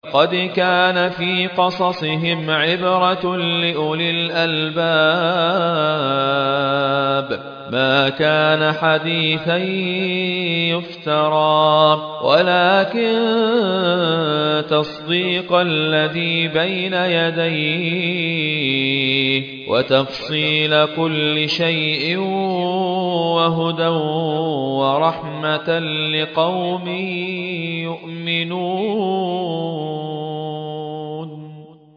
قد كان في قصصهم عبرة لأولي الألباب ما كان حديثا يفترى ولكن تصديق الذي بين يديه وتفصيل كل شيء وهدى ورحمة لقوم يؤمنون.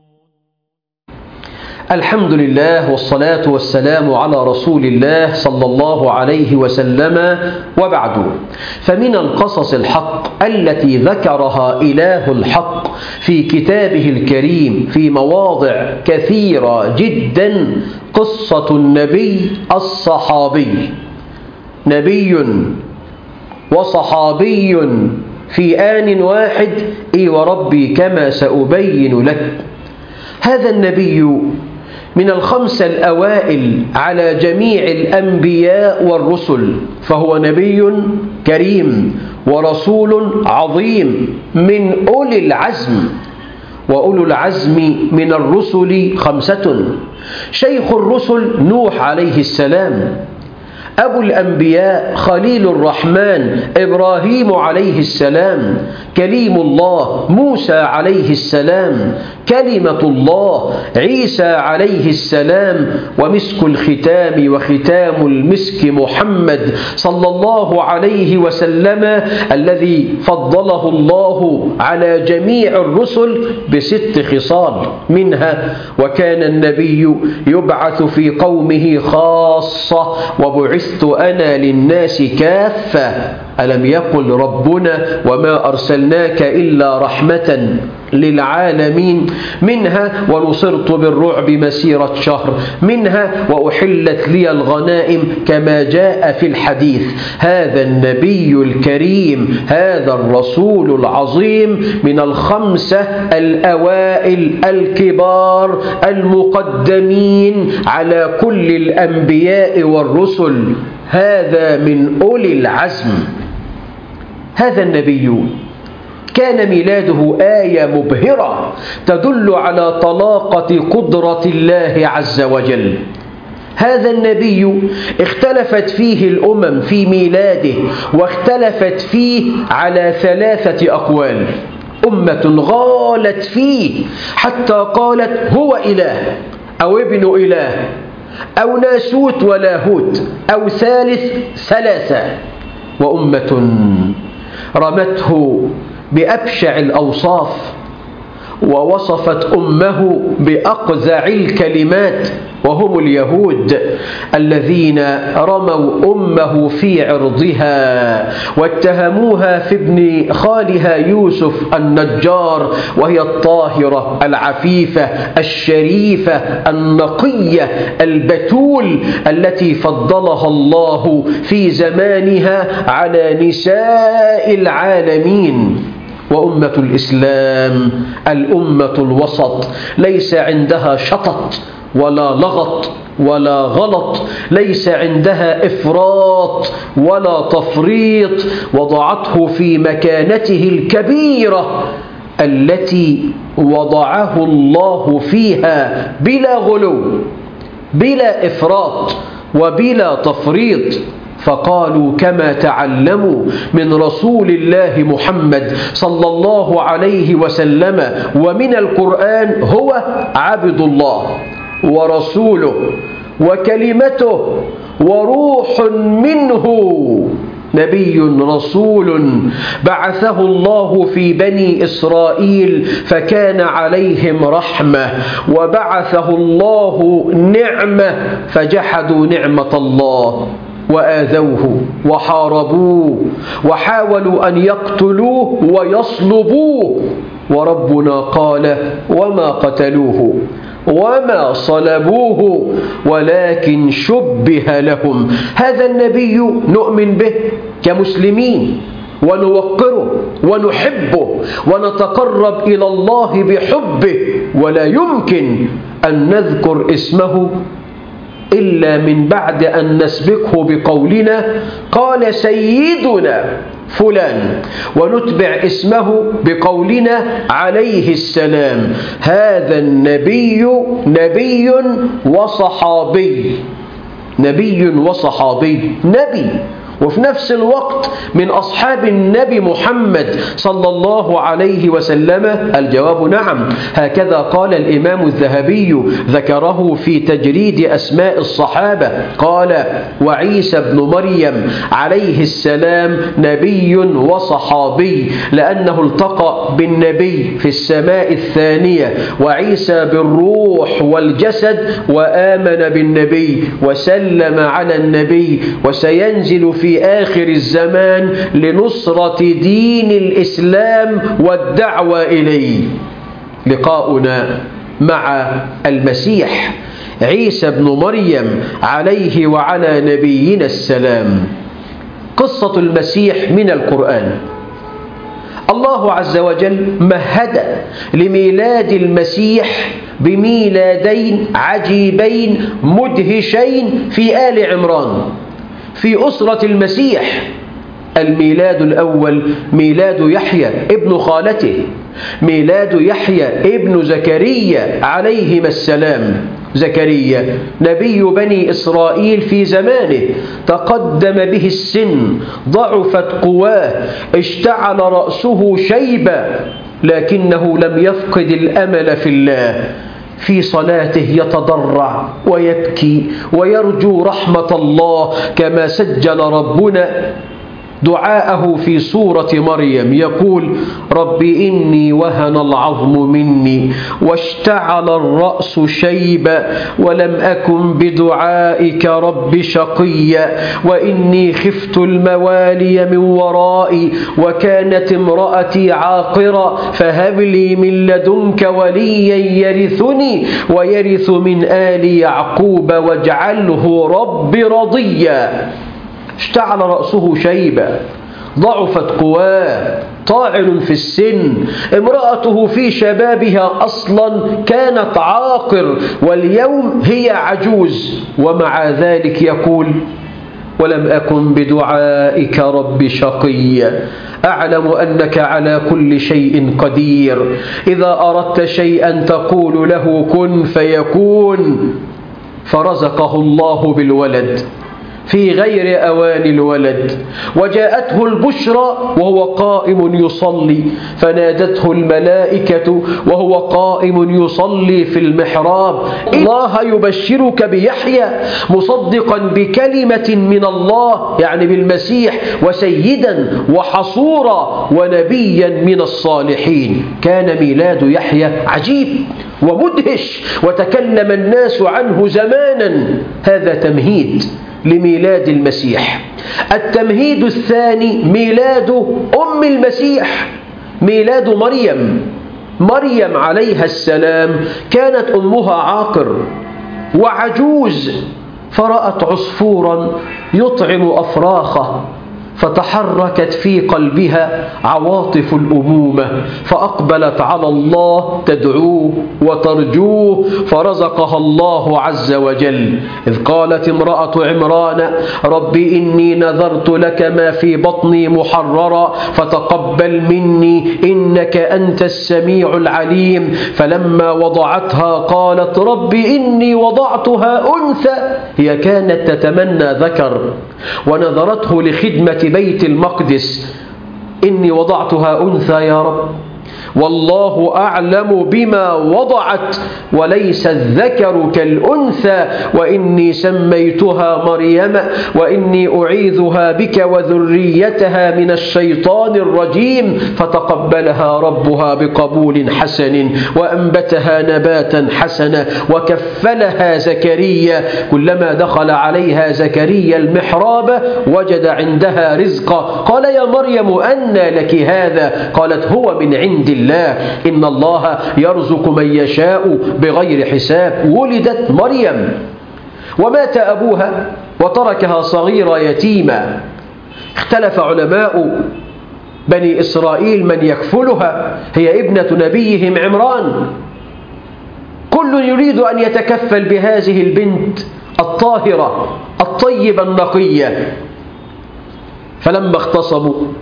الحمد لله والصلاة والسلام على رسول الله صلى الله عليه وسلم، وبعد، فمن القصص الحق التي ذكرها إله الحق في كتابه الكريم في مواضع كثيرة جدا قصة النبي الصحابي، نبي وصحابي في آن واحد، وربي كما سأبين لك. هذا النبي من الخمسة الأوائل على جميع الأنبياء والرسل، فهو نبي كريم ورسول عظيم من أولي العزم. وأولو العزم من الرسل خمسة: شيخ الرسل نوح عليه السلام، أبو الأنبياء خليل الرحمن إبراهيم عليه السلام، كليم الله موسى عليه السلام، كلمة الله عيسى عليه السلام، ومسك الختام وختام المسك محمد صلى الله عليه وسلم، الذي فضله الله على جميع الرسل ب6 خصال، منها: وكان النبي يبعث في قومه خاصة وبعثت أنا للناس كافة، ألم يقل ربنا وما أرسلناك إلا رحمة للعالمين، منها: ونصرت بالرعب مسيرة شهر، منها: وأحلت لي الغنائم كما جاء في الحديث. هذا النبي الكريم، هذا الرسول العظيم من الخمسة الأوائل الكبار المقدمين على كل الأنبياء والرسل، هذا من أولي العزم. هذا النبي كان ميلاده آية مبهرة تدل على طلاقة قدرة الله عز وجل. هذا النبي اختلفت فيه الأمم في ميلاده، واختلفت فيه على 3 أقوال. أمة غالت فيه حتى قالت هو إله أو ابن إله أو ناسوت ولاهوت أو ثالث ثلاثة، وأمة رمته بأبشع الأوصاف ووصفت أمه بأقذع الكلمات، وهم اليهود الذين رموا أمه في عرضها واتهموها في ابن خالها يوسف النجار، وهي الطاهرة العفيفة الشريفة النقية البتول التي فضلها الله في زمانها على نساء العالمين. وأمة الإسلام الأمة الوسط، ليس عندها شطط ولا لغط ولا غلط، ليس عندها إفراط ولا تفريط، وضعته في مكانته الكبيرة التي وضعه الله فيها بلا غلو بلا إفراط وبلا تفريط. فقالوا كما تعلموا من رسول الله محمد صلى الله عليه وسلم ومن القرآن: هو عبد الله ورسوله وكلمته وروح منه، نبي رسول بعثه الله في بني إسرائيل فكان عليهم رحمة، وبعثه الله نعمة فجحدوا نعمة الله وآذوه وحاربوه وحاولوا أن يقتلوه ويصلبوه، وربنا قال: وما قتلوه وما صلبوه ولكن شبه لهم. هذا النبي نؤمن به كمسلمين ونوقره ونحبه ونتقرب إلى الله بحبه، ولا يمكن أن نذكر اسمه إلا من بعد أن نسبقه بقولنا: قال سيدنا فلان، ونتبع اسمه بقولنا عليه السلام. هذا النبي نبي وصحابي، نبي وصحابي، نبي وفي نفس الوقت من أصحاب النبي محمد صلى الله عليه وسلم. الجواب نعم. هكذا قال الإمام الذهبي، ذكره في تجريد أسماء الصحابة، قال: وعيسى بن مريم عليه السلام نبي وصحابي، لأنه التقى بالنبي في السماء الثانية، وعيسى بالروح والجسد، وآمن بالنبي وسلم على النبي، وسينزل في آخر الزمان لنصرة دين الإسلام والدعوة إليه. لقاؤنا مع المسيح عيسى بن مريم عليه وعلى نبينا السلام. قصة المسيح من القرآن. الله عز وجل مهد لميلاد المسيح بميلادين عجيبين مدهشين في آل عمران، في أسرة المسيح. الميلاد الأول ميلاد يحيى ابن خالته، ميلاد يحيى ابن زكريا عليهما السلام. زكريا نبي بني إسرائيل في زمانه، تقدم به السن، ضعفت قواه، اشتعل رأسه شيبا، لكنه لم يفقد الأمل في الله. في صلاته يتضرع ويبكي ويرجو رحمة الله، كما سجل ربنا دعاءه في سورة مريم، يقول: رب إني وهن العظم مني واشتعل الرأس شيبا ولم أكن بدعائك رب شقيا وإني خفت الموالي من ورائي وكانت امرأتي عاقرا فهب لي من لدنك وليا يرثني ويرث من آل يعقوب واجعله رب رضيا. اشتعل رأسه شيبا، ضعفت قواه، طاعن في السن، امرأته في شبابها أصلا كانت عاقر، واليوم هي عجوز، ومع ذلك يقول: ولم أكن بدعائك رب شقيا. أعلم أنك على كل شيء قدير، إذا أردت شيئا تقول له كن فيكون. فرزقه الله بالولد في غير أوان الولد، وجاءته البشرى وهو قائم يصلي، فنادته الملائكة وهو قائم يصلي في المحراب: الله يبشرك بيحيى مصدقا بكلمة من الله، يعني بالمسيح، وسيدا وحصورا ونبيا من الصالحين. كان ميلاد يحيى عجيب ومدهش، وتكلم الناس عنه زمانا. هذا تمهيد لميلاد المسيح. التمهيد الثاني ميلاد أم المسيح، ميلاد مريم. مريم عليها السلام كانت أمها عاقر وعجوز، فرأت عصفورا يطعم أفراخه، فتحركت في قلبها عواطف الأمومة، فأقبلت على الله تدعوه وترجوه، فرزقها الله عز وجل. إذ قالت امرأة عمران: رب إني نذرت لك ما في بطني محررا فتقبل مني إنك أنت السميع العليم. فلما وضعتها قالت: رب إني وضعتها أنثى. هي كانت تتمنى ذكر، ونذرته لخدمة بيت المقدس: إني وضعتها أنثى يا رب، والله أعلم بما وضعت وليس الذكر كالأنثى، وإني سميتها مريم وإني أعيذها بك وذريتها من الشيطان الرجيم. فتقبلها ربها بقبول حسن وأنبتها نباتا حسنا وكفلها زكريا. كلما دخل عليها زكريا المحراب وجد عندها رزقا. قال: يا مريم أنى لك هذا؟ قالت: هو من عند الله، إن الله يرزق من يشاء بغير حساب. ولدت مريم ومات أبوها وتركها صغيرة يتيمة. اختلف علماء بني إسرائيل من يكفلها، هي ابنة نبيهم عمران. كل يريد أن يتكفل بهذه البنت الطاهرة الطيبة النقية. فلما اختصموا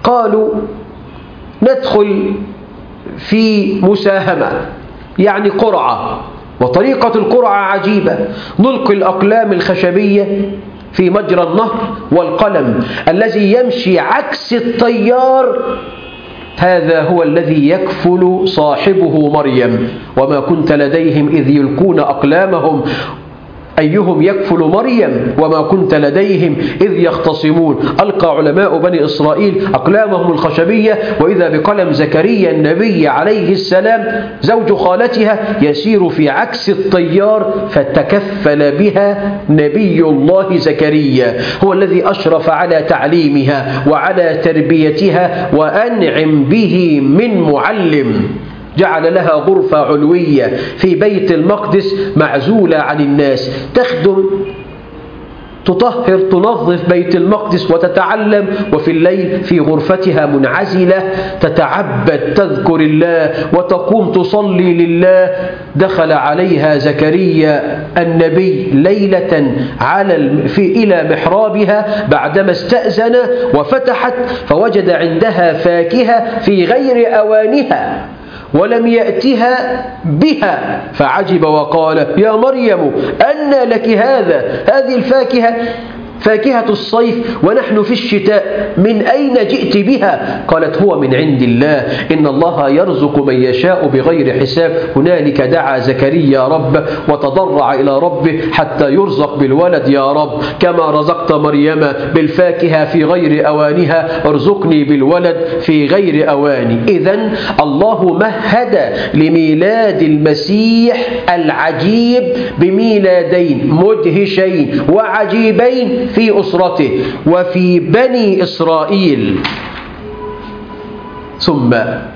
قالوا ندخل في مساهمة، يعني قرعة، وطريقة القرعة عجيبة. نلقي الأقلام الخشبية في مجرى النهر، والقلم الذي يمشي عكس التيار هذا هو الذي يكفل صاحبه مريم. وما كنت لديهم إذ يلقون أقلامهم أيهم يكفل مريم وما كنت لديهم إذ يختصمون. ألقى علماء بني إسرائيل أقلامهم الخشبية، وإذا بقلم زكريا النبي عليه السلام زوج خالتها يسير في عكس التيار، فتكفل بها نبي الله زكريا، هو الذي أشرف على تعليمها وعلى تربيتها، وأنعم به من معلم. جعل لها غرفة علوية في بيت المقدس معزولة عن الناس، تخدم، تطهر، تنظف بيت المقدس وتتعلم، وفي الليل في غرفتها منعزلة تتعبد، تذكر الله وتقوم تصلي لله. دخل عليها زكريا النبي ليلة إلى محرابها بعدما استأذن، وفتحت فوجد عندها فاكهة في غير أوانها ولم يأتها بها، فعجب وقال: يا مريم أنى لك هذه الفاكهة، فاكهة الصيف ونحن في الشتاء، من أين جئت بها؟ قالت: هو من عند الله، إن الله يرزق من يشاء بغير حساب. هنالك دعا زكريا ربه وتضرع إلى ربه حتى يرزق بالولد. يا رب، كما رزقت مريم بالفاكهة في غير أوانها، ارزقني بالولد في غير أواني. إذن الله مهد لميلاد المسيح العجيب بميلادين مدهشين وعجيبين في أسرته وفي بني إسرائيل. ثم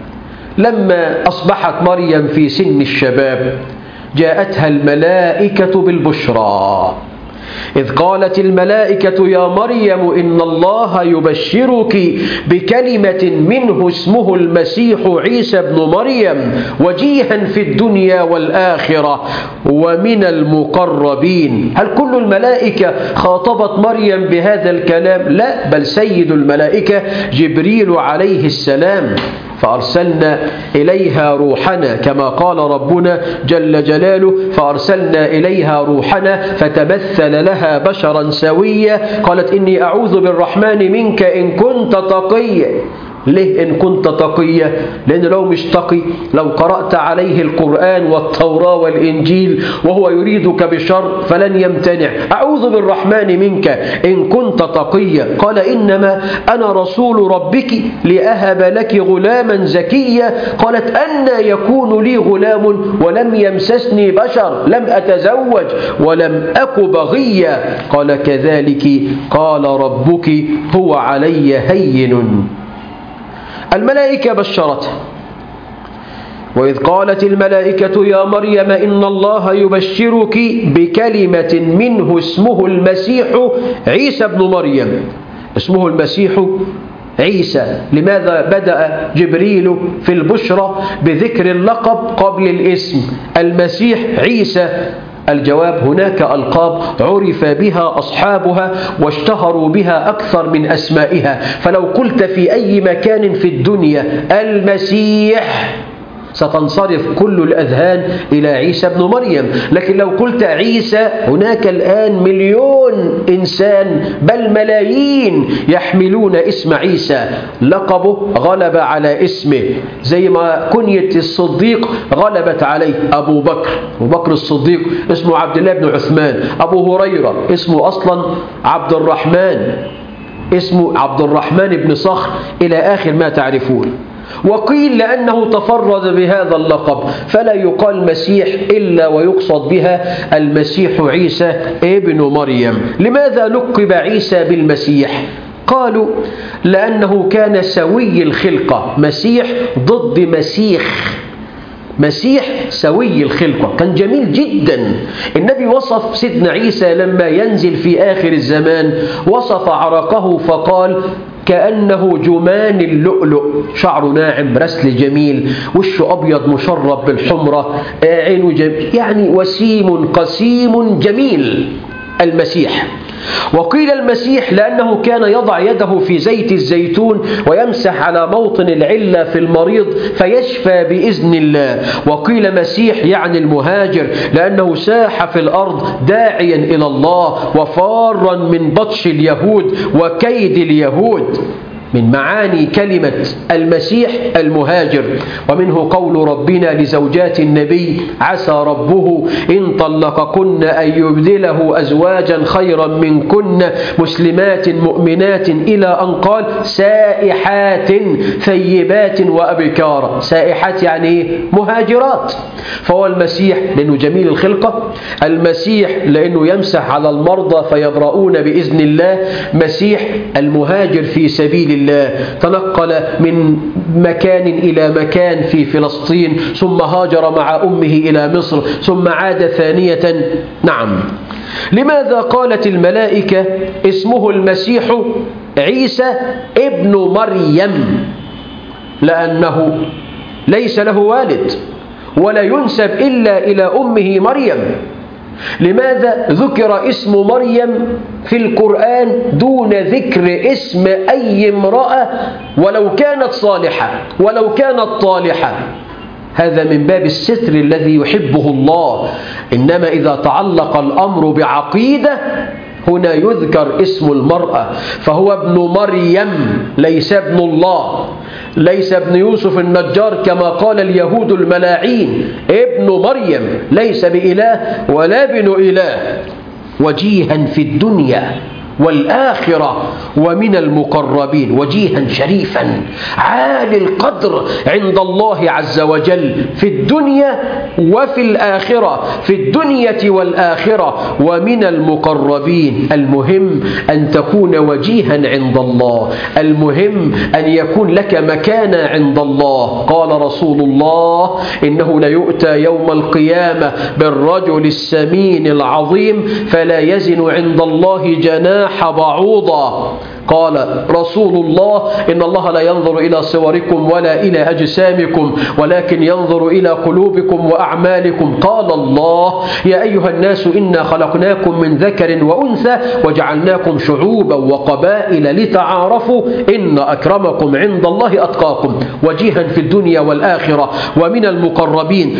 لما أصبحت مريم في سن الشباب جاءتها الملائكة بالبشرى، إذ قالت الملائكة: يا مريم إن الله يبشرك بكلمة منه اسمه المسيح عيسى بن مريم وجيها في الدنيا والآخرة ومن المقربين. هل كل الملائكة خاطبت مريم بهذا الكلام؟ لا، بل سيد الملائكة جبريل عليه السلام، فأرسلنا إليها روحنا كما قال ربنا جل جلاله: فأرسلنا إليها روحنا فتمثل لها بشرا سويا. قالت: إني أعوذ بالرحمن منك إن كنت تقيا. ليه إن كنت تقيا؟ لأن لو مش تقي، لو قرأت عليه القرآن والتوراة والإنجيل وهو يريدك بشر فلن يمتنع. أعوذ بالرحمن منك إن كنت تقيا. قال: إنما أنا رسول ربك لأهب لك غلاما زكيا. قالت: أنى يكون لي غلام ولم يمسسني بشر، لم أتزوج ولم أك بغيا. قال: كذلك قال ربك هو علي هين. الملائكة بشرته. وإذ قالت الملائكة: يا مريم إن الله يبشرك بكلمة منه اسمه المسيح عيسى بن مريم. اسمه المسيح عيسى. لماذا بدأ جبريل في البشرى بذكر اللقب قبل الاسم؟ المسيح عيسى. الجواب: هناك ألقاب عرف بها أصحابها واشتهروا بها أكثر من أسمائها، فلو قلت في أي مكان في الدنيا المسيح ستنصرف كل الأذهان إلى عيسى بن مريم، لكن لو قلت عيسى هناك الآن مليون إنسان بل ملايين يحملون اسم عيسى. لقبه غلب على اسمه، زي ما كنية الصديق غلبت عليه. أبو بكر الصديق اسمه عبد الله بن عثمان. أبو هريرة اسمه أصلا عبد الرحمن بن صخر، إلى آخر ما تعرفون. وقيل لأنه تفرد بهذا اللقب فلا يقال مسيح إلا ويقصد بها المسيح عيسى ابن مريم. لماذا لقب عيسى بالمسيح؟ قالوا: لأنه كان سوي الخلقة. مسيح ضد مسيح سوي الخلقة، كان جميل جدا. النبي وصف سيدنا عيسى لما ينزل في آخر الزمان، وصف عرقه فقال: كأنه جمان اللؤلؤ، شعره ناعم، رسل جميل، وشه أبيض مشرب بالحمرة، عينه يعني وسيم قسيم جميل. المسيح. وقيل المسيح لأنه كان يضع يده في زيت الزيتون ويمسح على موطن العلة في المريض فيشفى بإذن الله. وقيل مسيح يعني المهاجر لأنه ساح في الأرض داعيا إلى الله وفارا من بطش اليهود وكيد اليهود. من معاني كلمة المسيح المهاجر. ومنه قول ربنا لزوجات النبي عسى ربه إن طلقكن أن يبدله أزواجا خيرا منكن مسلمات مؤمنات إلى أن قال سائحات ثيبات وأبكارا. سائحات يعني مهاجرات. فهو المسيح لأنه جميل الخلقة، المسيح لأنه يمسح على المرضى فيبرؤون بإذن الله، مسيح المهاجر في سبيل الله تنقل من مكان إلى مكان في فلسطين ثم هاجر مع أمه إلى مصر ثم عاد ثانية. نعم. لماذا قالت الملائكة اسمه المسيح عيسى ابن مريم؟ لأنه ليس له والد ولا ينسب إلا إلى أمه مريم. لماذا ذكر اسم مريم في القرآن دون ذكر اسم أي امرأة ولو كانت صالحة ولو كانت طالحة؟ هذا من باب الستر الذي يحبه الله. إنما إذا تعلق الأمر بعقيدة هنا يذكر اسم المرأة، فهو ابن مريم ليس ابن الله، ليس ابن يوسف النجار كما قال اليهود الملاعين، ابن مريم ليس بإله ولا بن إله. وجيها في الدنيا والآخرة ومن المقربين، وجيها شريفا عالي القدر عند الله عز وجل في الدنيا وفي الآخرة، في الدنيا والآخرة ومن المقربين. المهم أن تكون وجيها عند الله، المهم أن يكون لك مكانة عند الله. قال رسول الله إنه ليؤتى يوم القيامة بالرجل السمين العظيم فلا يزن عند الله جناح بعوضة. قال رسول الله إن الله لا ينظر إلى صوركم ولا إلى أجسامكم ولكن ينظر إلى قلوبكم وأعمالكم. قال الله يا أيها الناس إنا خلقناكم من ذكر وأنثى وجعلناكم شعوبا وقبائل لتعارفوا إن أكرمكم عند الله أتقاكم. وجيها في الدنيا والآخرة ومن المقربين.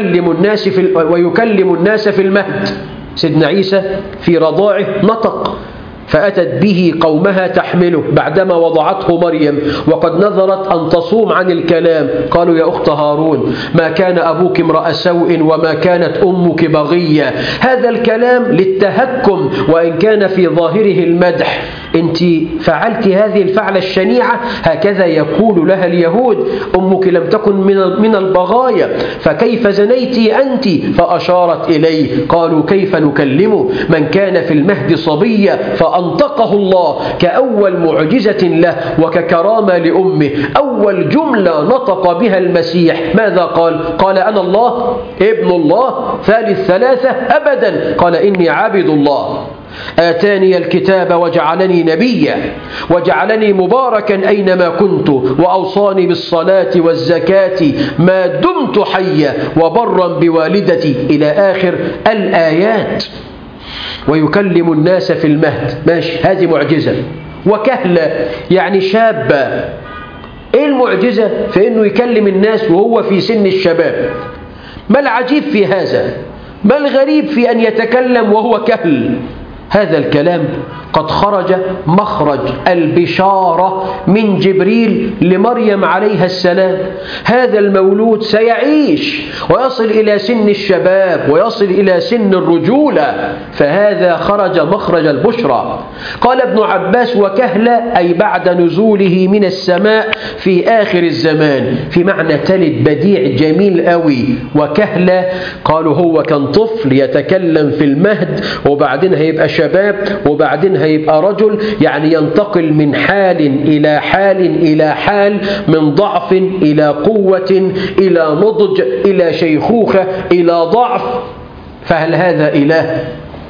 ويكلم الناس في المهد. سيدنا عيسى في رضاعه نطق فأتت به قومها تحمله بعدما وضعته مريم وقد نذرت أن تصوم عن الكلام. قالوا يا أخت هارون ما كان أبوك امرأ سوء وما كانت أمك بغية. هذا الكلام للتهكم وإن كان في ظاهره المدح. أنت فعلت هذه الفعلة الشنيعة، هكذا يقول لها اليهود، أمك لم تكن من البغايا فكيف زنيت أنت؟ فأشارت إليه. قالوا كيف نكلمه من كان في المهد صبيا؟ فأنطقه الله كأول معجزة له وككرامة لأمه. أول جملة نطق بها المسيح ماذا قال؟ قال أنا الله ابن الله ثالث ثلاثة أبدا. قال إني عبد الله آتاني الكتاب وجعلني نبيا وجعلني مباركا أينما كنت وأوصاني بالصلاة والزكاة ما دمت حيا وبرا بوالدتي إلى آخر الآيات. ويكلم الناس في المهد. ماشي، هذه معجزة. وكهلة يعني شابة. إيه المعجزة في أنه يكلم الناس وهو في سن الشباب؟ ما العجيب في هذا؟ ما الغريب في أن يتكلم وهو كهل؟ هذا الكلام قد خرج مخرج البشارة من جبريل لمريم عليها السلام. هذا المولود سيعيش ويصل إلى سن الشباب ويصل إلى سن الرجولة، فهذا خرج مخرج البشرى. قال ابن عباس وكهلة أي بعد نزوله من السماء في آخر الزمان، في معنى تلد بديع جميل قوي. وكهلة قالوا هو كان طفل يتكلم في المهد وبعدين هيبقى شباب وبعدين هيبقى رجل، يعني ينتقل من حال إلى حال إلى حال، من ضعف إلى قوة إلى نضج إلى شيخوخة إلى ضعف. فهل هذا إله؟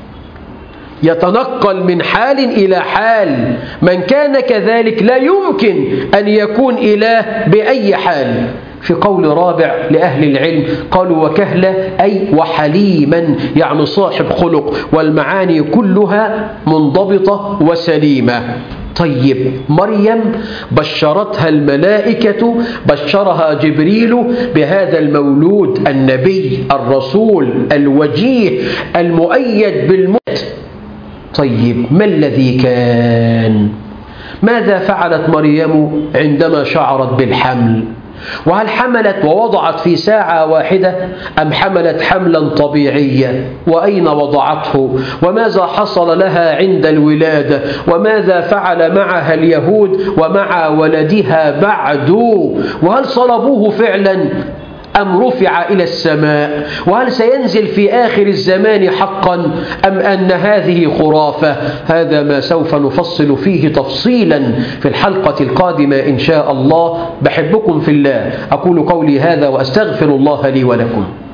يتنقل من حال إلى حال. من كان كذلك لا يمكن أن يكون إله بأي حال. في قول رابع لأهل العلم قالوا وكهلا أي وحليما، يعني صاحب خلق، والمعاني كلها منضبطة وسليمة. طيب مريم بشرتها الملائكة، بشرها جبريل بهذا المولود النبي الرسول الوجيه المؤيد بالموت. طيب ما الذي كان؟ ماذا فعلت مريم عندما شعرت بالحمل؟ وهل حملت ووضعت في ساعة واحدة أم حملت حملا طبيعيا؟ وأين وضعته؟ وماذا حصل لها عند الولادة؟ وماذا فعل معها اليهود ومع ولدها بعد؟ وهل صلبوه فعلا أم رفع إلى السماء؟ وهل سينزل في آخر الزمان حقا أم أن هذه خرافة؟ هذا ما سوف نفصل فيه تفصيلا في الحلقة القادمة إن شاء الله. بحبكم في الله، أقول قولي هذا وأستغفر الله لي ولكم.